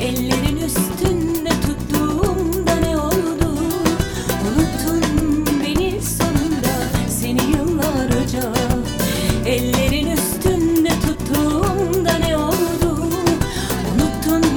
Ellerin üstünde tuttuğumda ne oldu? Unuttun beni sonunda, seni